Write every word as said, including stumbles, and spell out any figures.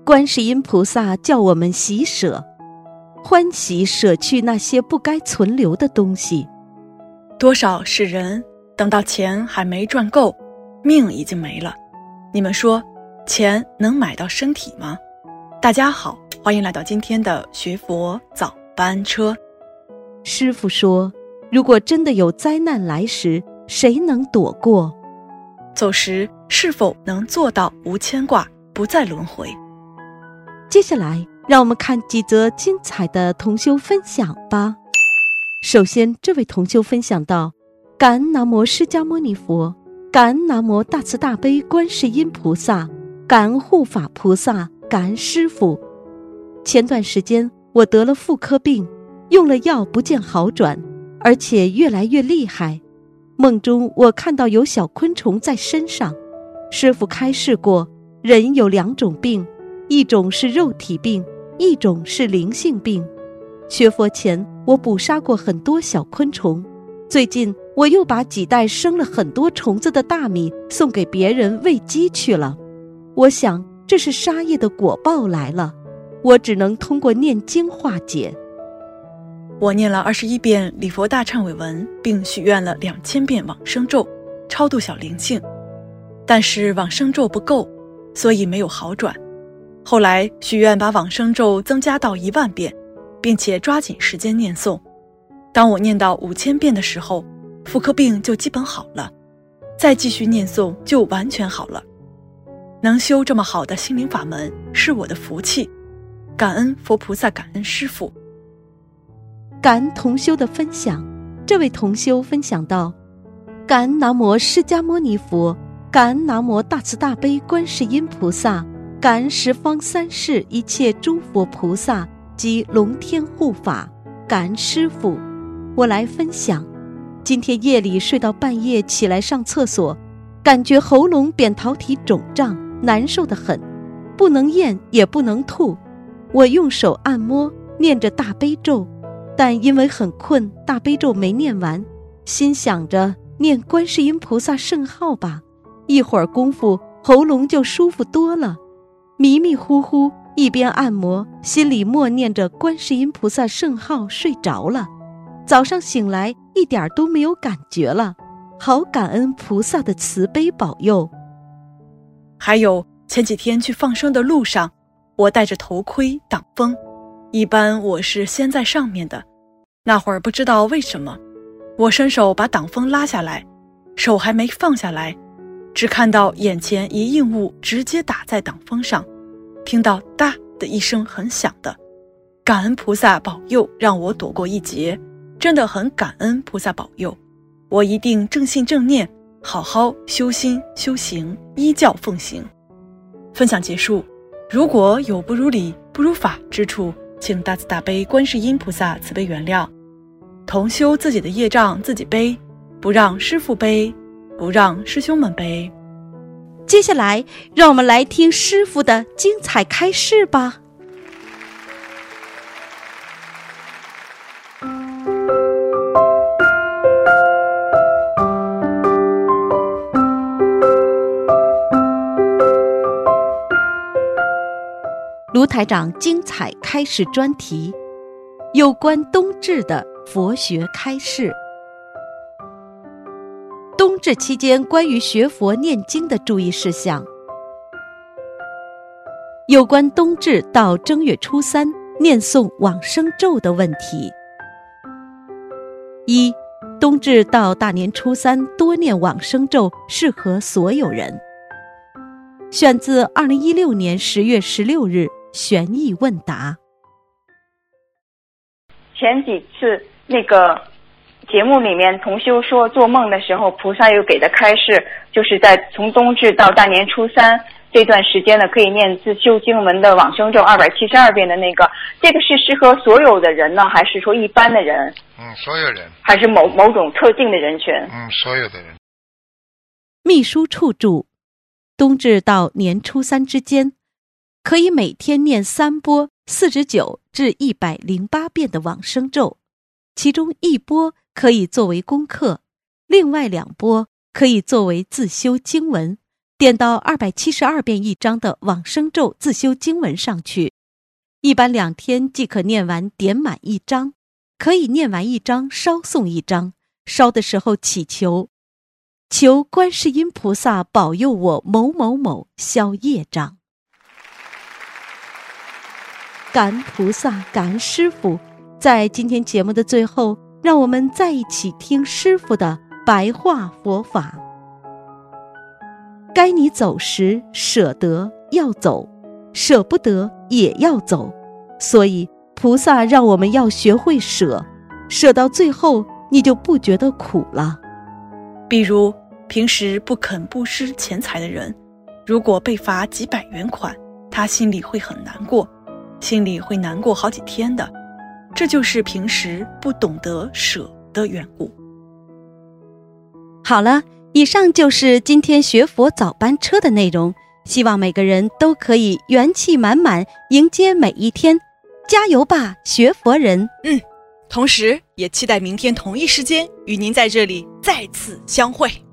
观世音菩萨叫我们喜舍，欢喜舍去那些不该存留的东西。 多少是人等到钱还没赚够，命已经没了。你们说，钱能买到身体吗？大家好，欢迎来到今天的学佛早班车。 师父说，如果真的有灾难来时，谁能躲过？ 走时是否能做到无牵挂，不再轮回？ 接下来让我们看几则精彩的同修分享吧。首先，这位同修分享到：感恩南无释迦牟尼佛，感恩南无大慈大悲观世音菩萨，感恩护法菩萨，感恩师父。前段时间我得了妇科病，用了药不见好转，而且越来越厉害。梦中我看到有小昆虫在身上，师父开示过，人有两种病，一种是肉体病，一种是灵性病。学佛前我捕杀过很多小昆虫，最近我又把几袋生了很多虫子的大米送给别人喂鸡去了。我想这是杀业的果报来了，我只能通过念经化解。 我念了二十一遍礼佛大忏悔文，并许愿了两千遍往生咒，超度小灵性。但是往生咒不够，所以没有好转。后来许愿把往生咒增加到一万遍，并且抓紧时间念诵。当我念到五千遍的时候，妇科病就基本好了，再继续念诵就完全好了。能修这么好的心灵法门是我的福气，感恩佛菩萨，感恩师父。 感恩同修的分享，这位同修分享到：感恩南无释迦牟尼佛，感恩南无大慈大悲观世音菩萨，感恩十方三世一切诸佛菩萨及龙天护法，感恩师父。我来分享，今天夜里睡到半夜起来上厕所，感觉喉咙扁桃体肿胀，难受得很，不能咽也不能吐。我用手按摩，念着大悲咒，但因为很困，大悲咒没念完，心想着念观世音菩萨圣号吧，一会儿功夫喉咙就舒服多了。迷迷糊糊一边按摩，心里默念着观世音菩萨圣号睡着了。早上醒来一点都没有感觉了，好感恩菩萨的慈悲保佑。 还有前几天去放生的路上，我戴着头盔挡风，一般我是先在上面的。那会儿不知道为什么，我伸手把挡风拉下来，手还没放下来，只看到眼前一硬物直接打在挡风上，听到哒的一声很响的。感恩菩萨保佑让我躲过一劫，真的很感恩菩萨保佑。我一定正信正念，好好修心修行，依教奉行。分享结束，如果有不如理不如法之处，请大慈大悲观世音菩萨慈悲原谅。同修自己的业障自己背，不让师父背，不让师兄们背。 接下来让我们来听师父的精彩开示吧。卢台长精彩开示专题，有关冬至的佛学开示。冬至期间关于学佛念经的注意事项，有关冬至到正月初三念诵往生咒的问题。一、冬至到大年初三多念往生咒适合所有人。选自二零一六年十月十六日悬疑问答。 前几次那个节目里面同修说做梦的时候菩萨又给的开示，就是在从冬至到大年初三这段时间呢，可以念自修经文的往生咒二百七十二遍的那个，这个是适合所有的人呢，还是说一般的人？ 嗯，所有人。 还是某某种特定的人群？ 嗯，所有的人。 秘书处注：冬至到年初三之间，可以每天念三波四十九至一百零八遍的往生咒，其中一波可以作为功课，另外两波可以作为自修经文， 点到二百七十二遍一章的往生咒自修经文上去。一般两天即可念完点满一章，可以念完一章烧诵一章，烧的时候祈求，求观世音菩萨保佑我某某某消业障。感恩菩萨，感恩师父。在今天节目的最后，让我们再一起听师父的白话佛法。该你走时，舍得要走，舍不得也要走，所以菩萨让我们要学会舍，舍到最后你就不觉得苦了。 比如平时不肯布施钱财的人，如果被罚几百元款，他心里会很难过，心里会难过好几天的，这就是平时不懂得舍的缘故。 好了，以上就是今天学佛早班车的内容，希望每个人都可以元气满满迎接每一天，加油吧，学佛人！ 嗯，同时也期待明天同一时间与您在这里再次相会。